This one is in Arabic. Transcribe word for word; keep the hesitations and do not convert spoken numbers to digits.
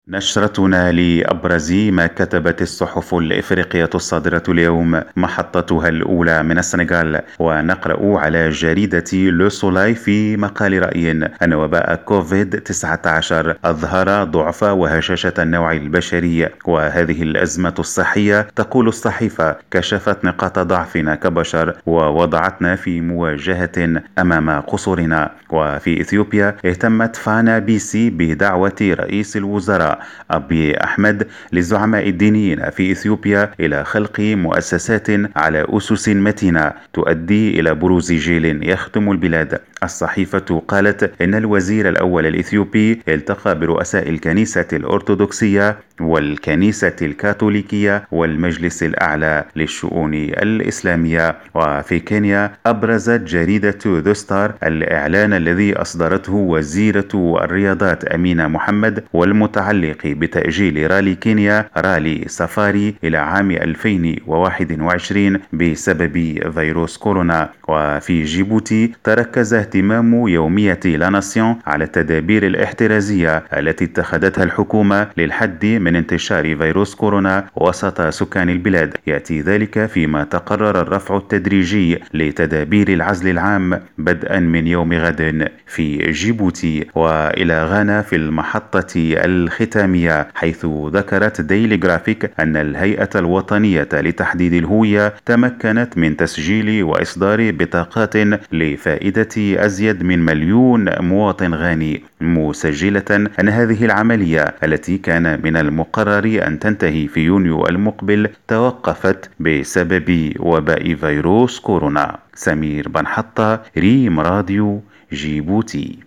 نشرتنا لأبرز ما كتبت الصحف الإفريقية الصادرة اليوم، محطتها الأولى من السنغال، ونقرأ على جريدة لو سولاي في مقال رأي أن وباء كوفيد تسعة عشر أظهر ضعف وهشاشة النوع البشري، وهذه الأزمة الصحية، تقول الصحيفة، كشفت نقاط ضعفنا كبشر ووضعتنا في مواجهة أمام قصورنا. وفي إثيوبيا اهتمت فانا بيسي بدعوة رئيس الوزراء أبي أحمد للزعماء الدينيين في إثيوبيا إلى خلق مؤسسات على أسس متينة تؤدي إلى بروز جيل يخدم البلاد. الصحيفة قالت إن الوزير الأول الإثيوبي التقى برؤساء الكنيسة الأرثوذكسية والكنيسة الكاثوليكية والمجلس الأعلى للشؤون الإسلامية. وفي كينيا أبرزت جريدة ذا ستار الإعلان الذي أصدرته وزيرة الرياضات أمينة محمد والمتعلق بتأجيل رالي كينيا رالي سفاري إلى عام ألفين وواحد وعشرين بسبب فيروس كورونا. وفي جيبوتي تركز اهتمام يومية لا ناسيون على التدابير الاحترازية التي اتخذتها الحكومة للحد من انتشار فيروس كورونا وسط سكان البلاد. يأتي ذلك فيما تقرر الرفع التدريجي لتدابير العزل العام بدءا من يوم غد في جيبوتي. وإلى غانا في المحطة الختامية، حيث ذكرت ديلي جرافيك أن الهيئة الوطنية لتحديد الهوية تمكنت من تسجيل وإصدار بطاقات لفائدة أزيد من مليون مواطن غاني، مسجلة أن هذه العملية التي كان من المقرر أن تنتهي في يونيو المقبل توقفت بسبب وباء فيروس كورونا. سمير بن حطة، ريم راديو، جيبوتي.